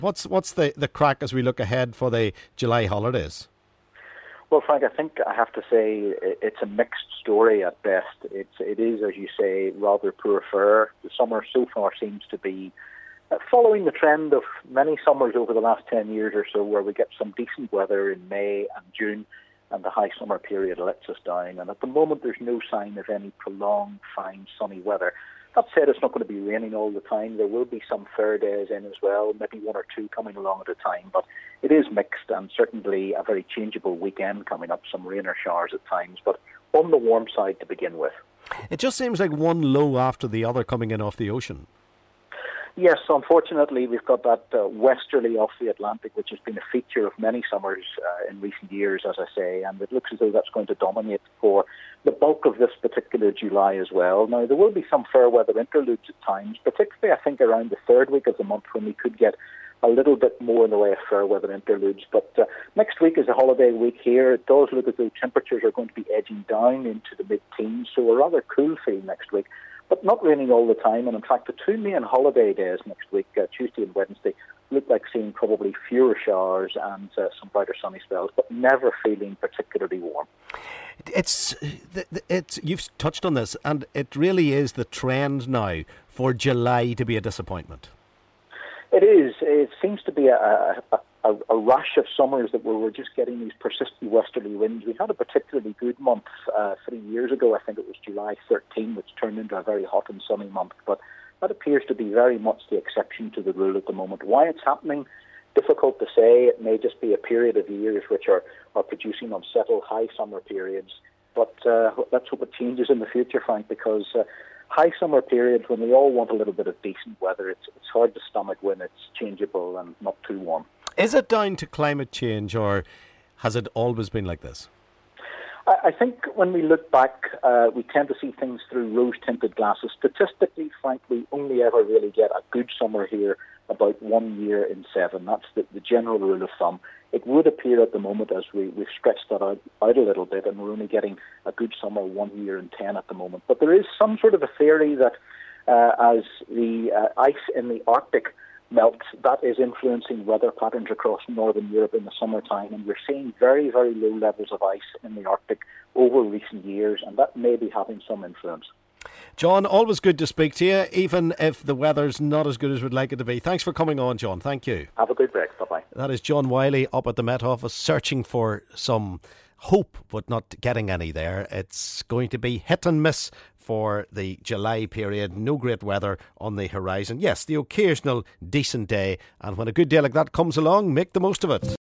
What's the crack as we look ahead for the July holidays? Well, Frank, I think I have to say it's a mixed story at best. It is, as you say, rather poor fare. The summer so far seems to be following the trend of many summers over the last 10 years or so, where we get some decent weather in May and June, and the high summer period lets us down. And at the moment, there's no sign of any prolonged, fine, sunny weather. That said, it's not going to be raining all the time. There will be some fair days in as well, maybe one or two coming along at a time. But it is mixed, and certainly a very changeable weekend coming up, some rain or showers at times, but on the warm side to begin with. It just seems like one low after the other coming in off the ocean. Yes, unfortunately, we've got that westerly off the Atlantic, which has been a feature of many summers in recent years, as I say, and it looks as though that's going to dominate for the bulk of this particular July as well. Now, there will be some fair weather interludes at times, particularly, I think, around the third week of the month when we could get a little bit more in the way of fair weather interludes. But next week is a holiday week here. It does look as though temperatures are going to be edging down into the mid-teens, so a rather cool feel next week. But not raining all the time, and in fact the two main holiday days next week, Tuesday and Wednesday, look like seeing probably fewer showers and some brighter sunny spells, but never feeling particularly warm. It's you've touched on this, and it really is the trend now for July to be a disappointment. It is. It seems to be a rush of summers that we're just getting these persistent westerly winds. We had a particularly good month 3 years ago. I think it was July 13, which turned into a very hot and sunny month. But that appears to be very much the exception to the rule at the moment. Why it's happening, difficult to say. It may just be a period of years which are producing unsettled high summer periods. But let's hope it changes in the future, Frank, because high summer periods, when we all want a little bit of decent weather, it's hard to stomach when it's changeable and not too warm. Is it down to climate change, or has it always been like this? I think when we look back, we tend to see things through rose-tinted glasses. Statistically, Frank, we only ever really get a good summer here about 1 year in 7. That's the general rule of thumb. It would appear at the moment, as we've stretched that out a little bit, and we're only getting a good summer 1 year in 10 at the moment. But there is some sort of a theory that as the ice in the Arctic melts, that is influencing weather patterns across northern Europe in the summertime, and we're seeing very, very low levels of ice in the Arctic over recent years, and that may be having some influence. John, always good to speak to you, even if the weather's not as good as we'd like it to be. Thanks for coming on, John. Thank you. Have a good break. Bye-bye. That is John Wiley up at the Met Office, searching for some hope but not getting any there. It's going to be hit and miss for the July period. No great weather on the horizon. Yes, the occasional decent day, and when a good day like that comes along, make the most of it.